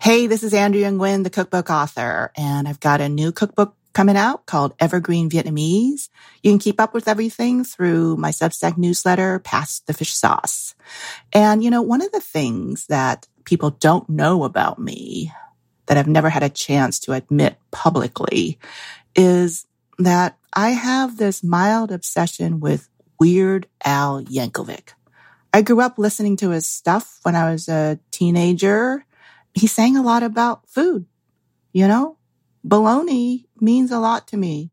Hey, this is Andrea Nguyen, the cookbook author, and I've got a new cookbook coming out called Evergreen Vietnamese. You can keep up with everything through my Substack newsletter, Pass the Fish Sauce. And, one of the things that people don't know about me that I've never had a chance to admit publicly is that I have this mild obsession with Weird Al Yankovic. I grew up listening to his stuff when I was a teenager. He sang a lot about food, Bologna means a lot to me.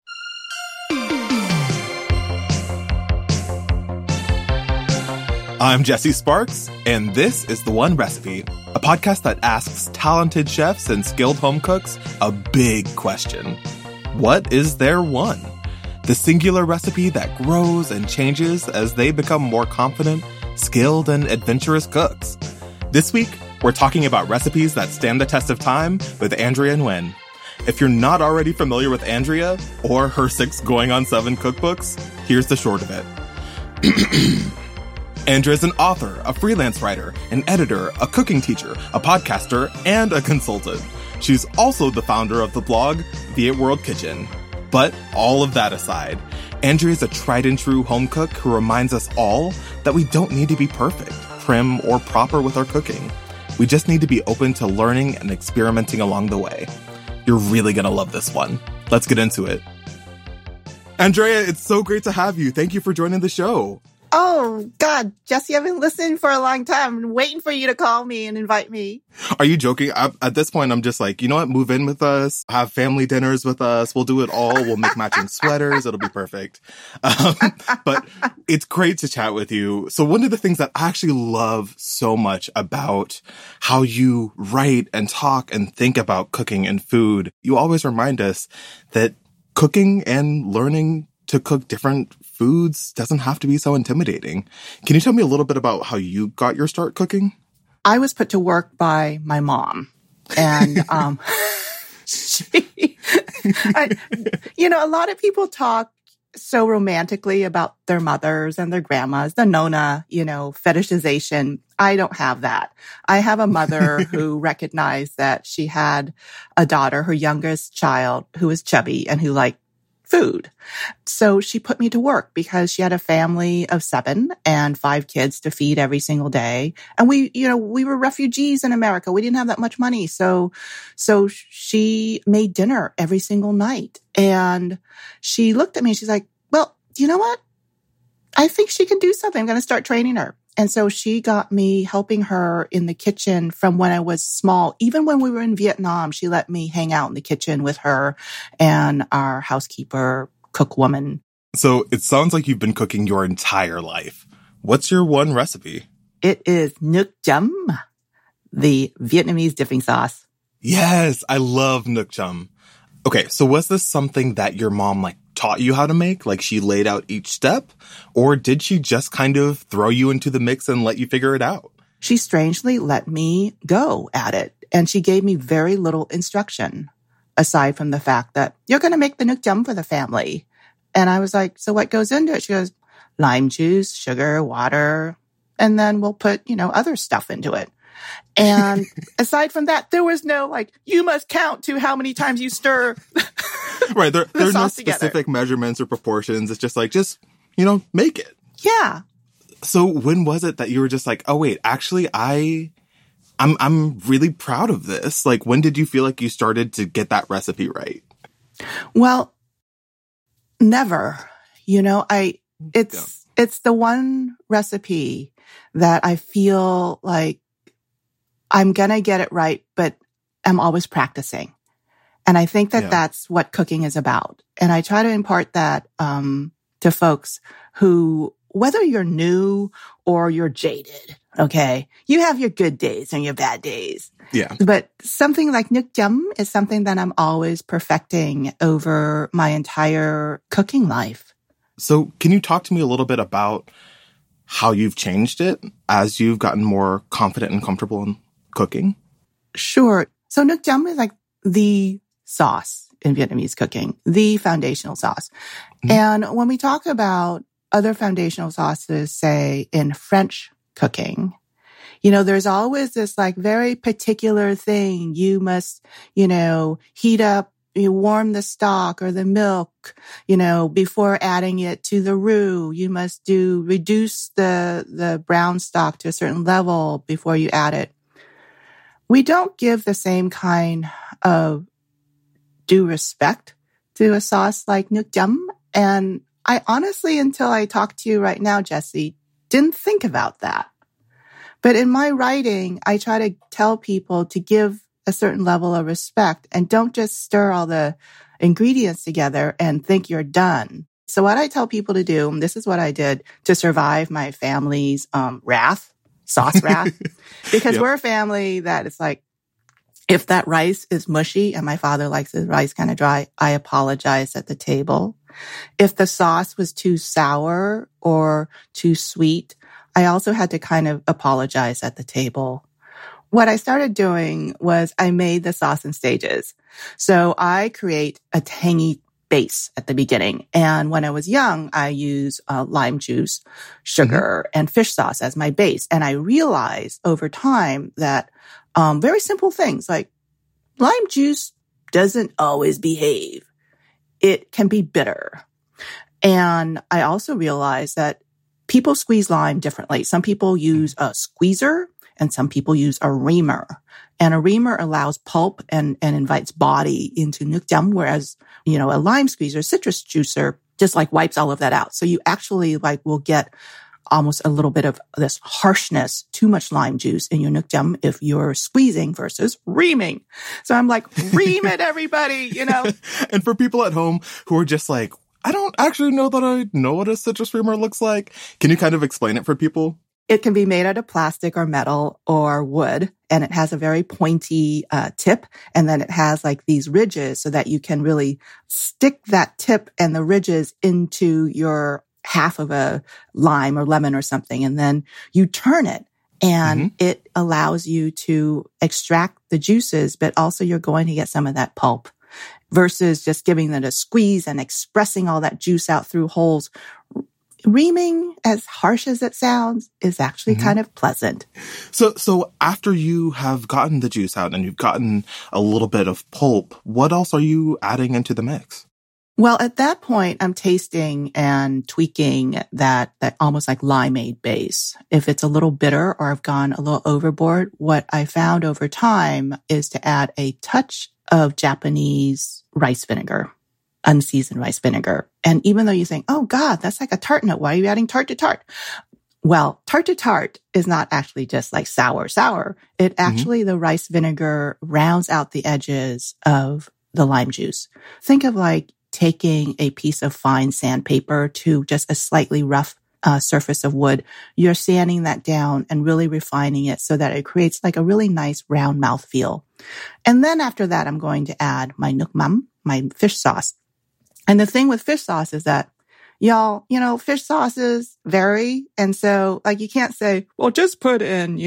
I'm Jesse Sparks, and this is The One Recipe, a podcast that asks talented chefs and skilled home cooks a big question. What is their one? The singular recipe that grows and changes as they become more confident, skilled, and adventurous cooks. This week, we're talking about recipes that stand the test of time with Andrea Nguyen. If you're not already familiar with Andrea or her 6 going on 7 cookbooks, here's the short of it. Andrea is an author, a freelance writer, an editor, a cooking teacher, a podcaster, and a consultant. She's also the founder of the blog Viet World Kitchen. But all of that aside, Andrea is a tried and true home cook who reminds us all that we don't need to be perfect, prim, or proper with our cooking. We just need to be open to learning and experimenting along the way. You're really going to love this one. Let's get into it. Andrea, it's so great to have you. Thank you for joining the show. Oh, God, Jesse, I've been listening for a long time. I'm waiting for you to call me and invite me. Are you joking? At this point, I'm just like, you know what? Move in with us. Have family dinners with us. We'll do it all. We'll make matching sweaters. It'll be perfect. But it's great to chat with you. So one of the things that I actually love so much about how you write and talk and think about cooking and food, you always remind us that cooking and learning to cook different foods doesn't have to be so intimidating. Can you tell me a little bit about how you got your start cooking? I was put to work by my mom. And, a lot of people talk so romantically about their mothers and their grandmas, the Nona, fetishization. I don't have that. I have a mother who recognized that she had a daughter, her youngest child, who was chubby and who liked food. So she put me to work because she had a family of 7 and 5 kids to feed every single day. And we were refugees in America. We didn't have that much money. So she made dinner every single night. And she looked at me and she's like, well, you know what? I think she can do something. I'm going to start training her. And so she got me helping her in the kitchen from when I was small. Even when we were in Vietnam, she let me hang out in the kitchen with her and our housekeeper, cook woman. So it sounds like you've been cooking your entire life. What's your one recipe? It is Nuoc Cham, the Vietnamese dipping sauce. Yes, I love Nuoc Cham. Okay, so was this something that your mom taught you how to make? Like she laid out each step? Or did she just kind of throw you into the mix and let you figure it out? She strangely let me go at it. And she gave me very little instruction, aside from the fact that you're going to make the Nuoc Cham for the family. And I was like, so what goes into it? She goes, lime juice, sugar, water, and then we'll put, other stuff into it. And aside from that, there was no you must count to how many times you stir. Right. There are no specific measurements or proportions. It's just make it. Yeah. So when was it that you were just like, oh, wait, actually, I'm really proud of this. When did you feel like you started to get that recipe right? Well, never. It's the one recipe that I feel like I'm going to get it right, but I'm always practicing. And I think that that's what cooking is about. And I try to impart that to folks who, whether you're new or you're jaded, okay, you have your good days and your bad days. Yeah. But something like Nuoc Cham is something that I'm always perfecting over my entire cooking life. So can you talk to me a little bit about how you've changed it as you've gotten more confident and comfortable in cooking? Sure. So Nuoc Cham is the sauce in Vietnamese cooking, the foundational sauce. Mm-hmm. And when we talk about other foundational sauces, say in French cooking, There's always this like very particular thing. You must, heat up, you warm the stock or the milk, before adding it to the roux. You must reduce the brown stock to a certain level before you add it. We don't give the same kind of due respect to a sauce like Nuoc Cham. And I honestly, until I talk to you right now, Jessie, didn't think about that. But in my writing, I try to tell people to give a certain level of respect and don't just stir all the ingredients together and think you're done. So what I tell people to do, and this is what I did to survive my family's sauce wrath, because we're a family that it's like, if that rice is mushy and my father likes his rice kind of dry, I apologize at the table. If the sauce was too sour or too sweet, I also had to kind of apologize at the table. What I started doing was I made the sauce in stages. So I create a tangy base at the beginning. And when I was young, I used lime juice, sugar, and fish sauce as my base. And I realized over time that very simple things like lime juice doesn't always behave. It can be bitter. And I also realized that people squeeze lime differently. Some people use a squeezer and some people use a reamer. And a reamer allows pulp and invites body into Nuoc Cham, whereas, a lime squeezer, citrus juicer, just like wipes all of that out. So you actually will get almost a little bit of this harshness, too much lime juice in your Nuoc Cham if you're squeezing versus reaming. So I'm like, ream it, everybody, And for people at home who are just like, I don't actually know that I know what a citrus reamer looks like. Can you kind of explain it for people? It can be made out of plastic or metal or wood, and it has a very pointy tip, and then it has like these ridges so that you can really stick that tip and the ridges into your half of a lime or lemon or something, and then you turn it, and it allows you to extract the juices, but also you're going to get some of that pulp versus just giving it a squeeze and expressing all that juice out through holes. Reaming, as harsh as it sounds, is actually kind of pleasant. So after you have gotten the juice out and you've gotten a little bit of pulp, what else are you adding into the mix? Well, at that point, I'm tasting and tweaking that almost like limeade base. If it's a little bitter or I've gone a little overboard, what I found over time is to add a touch of Japanese rice vinegar. Unseasoned rice vinegar. And even though you think, oh God, that's like a tart nut. Why are you adding tart to tart? Well, tart to tart is not actually just like sour. It actually, the rice vinegar rounds out the edges of the lime juice. Think of like taking a piece of fine sandpaper to just a slightly rough surface of wood. You're sanding that down and really refining it so that it creates like a really nice round mouthfeel. And then after that, I'm going to add my Nuoc Mam, my fish sauce. And the thing with fish sauce is that, y'all, fish sauces vary. And so you can't say, well, just put in,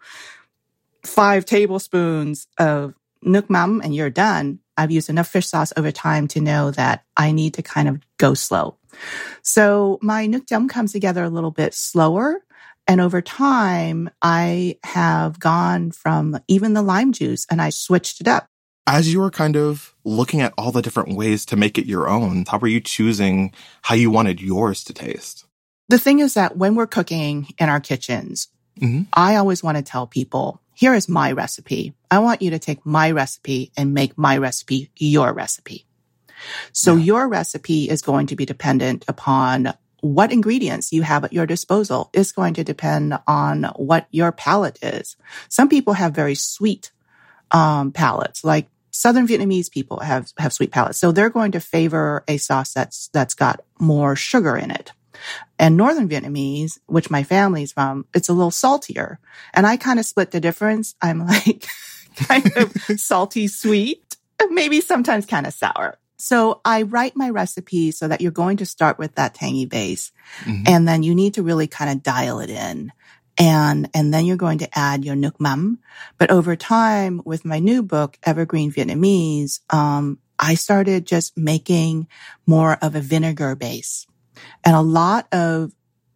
5 tablespoons of Nuoc Mam and you're done. I've used enough fish sauce over time to know that I need to kind of go slow. So my Nuoc Cham comes together a little bit slower. And over time, I have gone from even the lime juice and I switched it up. As you were kind of looking at all the different ways to make it your own, how were you choosing how you wanted yours to taste? The thing is that when we're cooking in our kitchens, I always want to tell people, here is my recipe. I want you to take my recipe and make my recipe your recipe. So your recipe is going to be dependent upon what ingredients you have at your disposal. It's going to depend on what your palate is. Some people have very sweet palates, like Southern Vietnamese people have sweet palates. So they're going to favor a sauce that's got more sugar in it. And Northern Vietnamese, which my family's from, it's a little saltier. And I kind of split the difference. I'm like kind of salty sweet, maybe sometimes kind of sour. So I write my recipe so that you're going to start with that tangy base. And then you need to really kind of dial it in. And then you're going to add your Nuoc Mam. But over time, with my new book, Evergreen Vietnamese, I started just making more of a vinegar base. And a lot of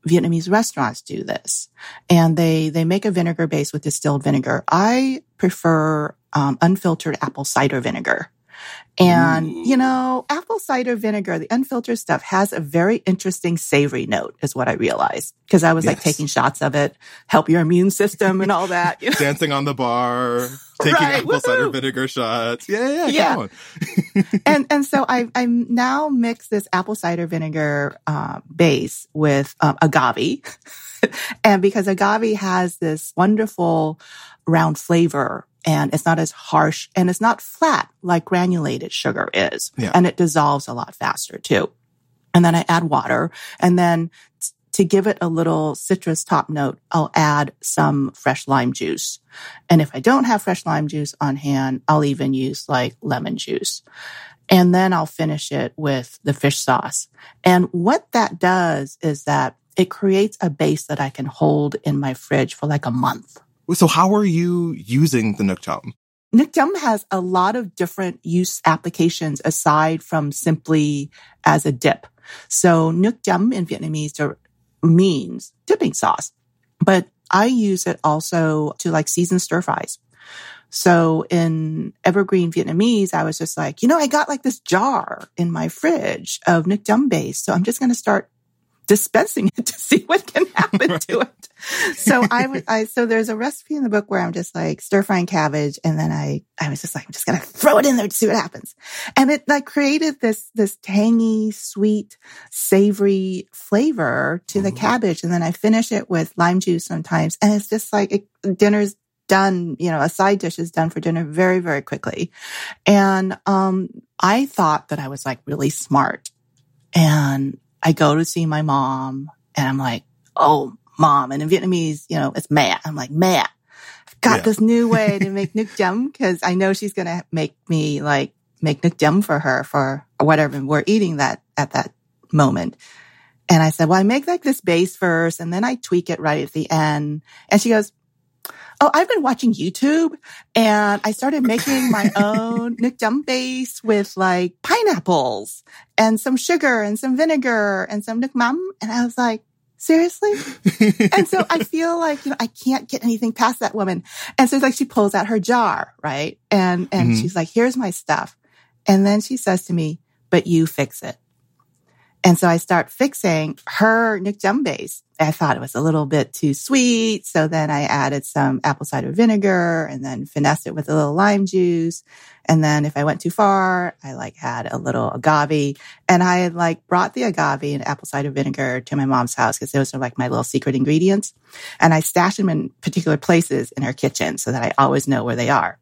Vietnamese restaurants do this, and they make a vinegar base with distilled vinegar. I prefer unfiltered apple cider vinegar. And, apple cider vinegar, the unfiltered stuff, has a very interesting savory note, is what I realized. Because I was like taking shots of it, help your immune system and all that. Dancing on the bar, taking apple cider vinegar shots. Yeah. Come on. and so I now mix this apple cider vinegar base with agave. And because agave has this wonderful round flavor, and it's not as harsh, and it's not flat like granulated sugar is. Yeah. And it dissolves a lot faster too. And then I add water. And then to give it a little citrus top note, I'll add some fresh lime juice. And if I don't have fresh lime juice on hand, I'll even use like lemon juice. And then I'll finish it with the fish sauce. And what that does is that it creates a base that I can hold in my fridge for like a month. So how are you using the Nuoc Cham? Nuoc Cham has a lot of different use applications aside from simply as a dip. So Nuoc Cham in Vietnamese means dipping sauce, but I use it also to like season stir fries. So in Evergreen Vietnamese, I was just like, I got like this jar in my fridge of Nuoc Cham base. So I'm just going to start dispensing it to see what can happen to it. So so there's a recipe in the book where I'm just like stir frying cabbage. And then I was just like, I'm just going to throw it in there to see what happens. And it like created this tangy, sweet, savory flavor to the cabbage. And then I finish it with lime juice sometimes. And it's just like dinner's done, a side dish is done for dinner very, very quickly. And, I thought that I was like really smart, and I go to see my mom and I'm like, oh, Mom. And in Vietnamese, it's mẹ. I'm like, mẹ, I've got this new way to make Nuoc Cham, because I know she's going to make me like make Nuoc Cham for her for whatever we're eating that at that moment. And I said, well, I make like this base first and then I tweak it right at the end. And she goes, oh, I've been watching YouTube and I started making my own Nuoc Cham base with like pineapples and some sugar and some vinegar and some nuoc mam. And I was like, seriously? And so I feel like, I can't get anything past that woman. And so it's like she pulls out her jar, right? And she's like, here's my stuff. And then she says to me, but you fix it. And so I start fixing her Nuoc Cham base. I thought it was a little bit too sweet. So then I added some apple cider vinegar and then finessed it with a little lime juice. And then if I went too far, I like had a little agave. And I had like brought the agave and apple cider vinegar to my mom's house because those are like my little secret ingredients. And I stashed them in particular places in her kitchen so that I always know where they are.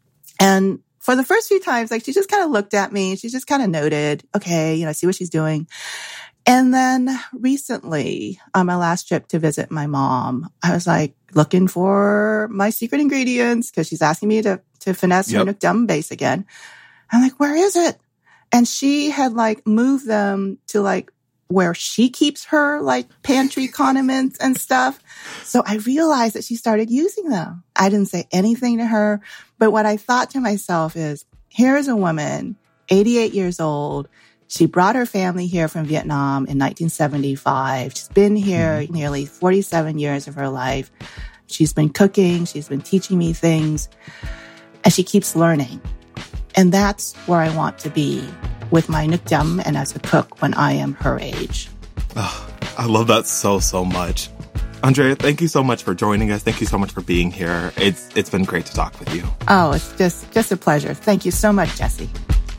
And for the first few times, like she just kind of looked at me. She just kind of noted, okay, I see what she's doing. And then recently, on my last trip to visit my mom, I was like looking for my secret ingredients because she's asking me to finesse her Nuoc Cham base again. I'm like, where is it? And she had like moved them to like where she keeps her like pantry condiments and stuff. So I realized that she started using them. I didn't say anything to her, but what I thought to myself is, here's a woman, 88 years old. She brought her family here from Vietnam in 1975. She's been here nearly 47 years of her life. She's been cooking. She's been teaching me things, and she keeps learning. And that's where I want to be with my Nuoc Cham and as a cook when I am her age. Oh, I love that so, so much. Andrea, thank you so much for joining us. Thank you so much for being here. It's been great to talk with you. Oh, it's just a pleasure. Thank you so much, Jesse.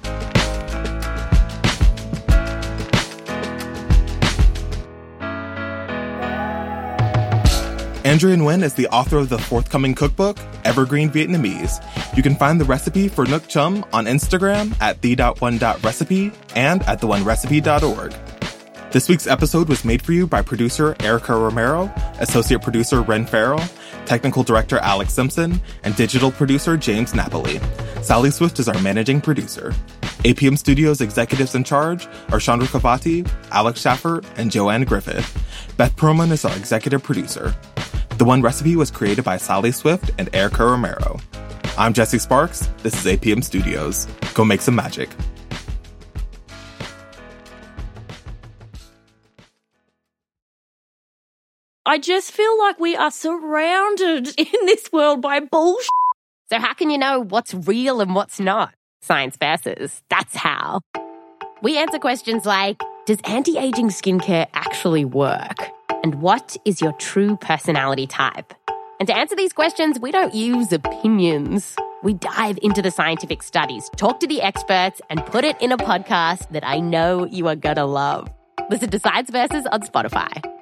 Andrea Nguyen is the author of the forthcoming cookbook, Evergreen Vietnamese. You can find the recipe for Nuoc Cham on Instagram at the.one.recipe and at theonerecipe.org. This week's episode was made for you by producer Erica Romero, associate producer Ren Farrell, technical director Alex Simpson, and digital producer James Napoli. Sally Swift is our managing producer. APM Studios executives in charge are Chandra Kavati, Alex Schaffer, and Joanne Griffith. Beth Perlman is our executive producer. The One Recipe was created by Sally Swift and Erica Romero. I'm Jesse Sparks. This is APM Studios. Go make some magic. I just feel like we are surrounded in this world by bullshit. So how can you know what's real and what's not? Science Versus, that's how. We answer questions like, does anti-aging skincare actually work? And what is your true personality type? And to answer these questions, we don't use opinions. We dive into the scientific studies, talk to the experts, and put it in a podcast that I know you are gonna love. Listen to Science Versus on Spotify.